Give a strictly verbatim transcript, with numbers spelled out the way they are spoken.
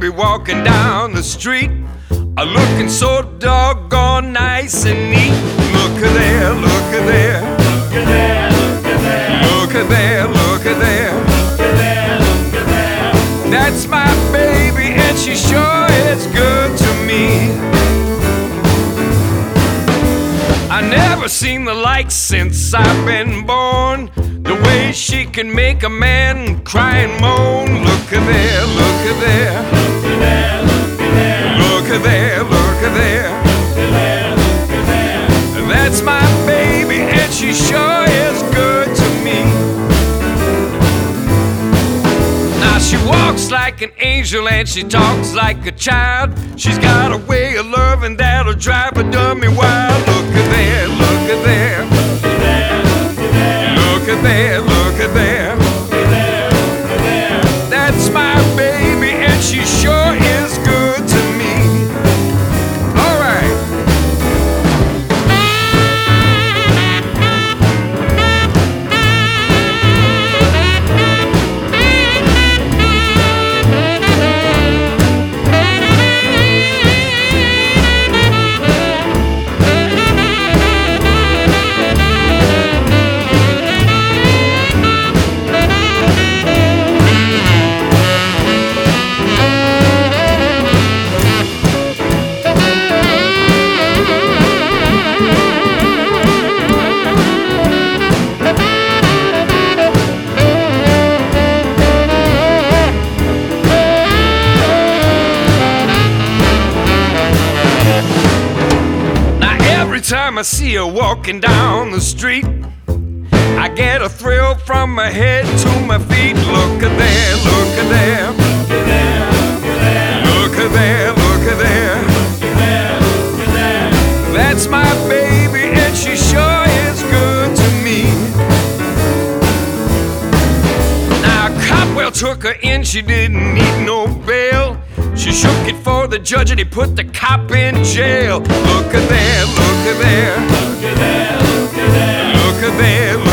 be walking down the street, a looking so doggone nice and neat. Look at there, look at there, Look at there, look at there, look at there, look at there. look at there, look at there. That's my baby and she sure is good to me. I never seen the like since I've been born. The way she can make a man cry and moan. Look at there, look at there, Look at there, look at there, look at there, look at there. look at there, look at there. That's my baby and she sure is good to me. Now she walks like an angel and she talks like a child. She's got a way of loving that'll drive a dummy wild. Look at there, look at there, Look at there, look at there, look at there, look at there. look at there, look at there. That's my baby and she sure is good to me. All right. Every time I see her walking down the street, I get a thrill from my head to my feet. Look at there, look at there, Look at there, look at there, look at there, look at there. look at there, look at there. That's my baby and she sure is good to me. Now Copwell took her in, she didn't need no bail. She shook it for the judge and he put the cop in jail. Look at there, look at there, Look at there, look at there, look at there,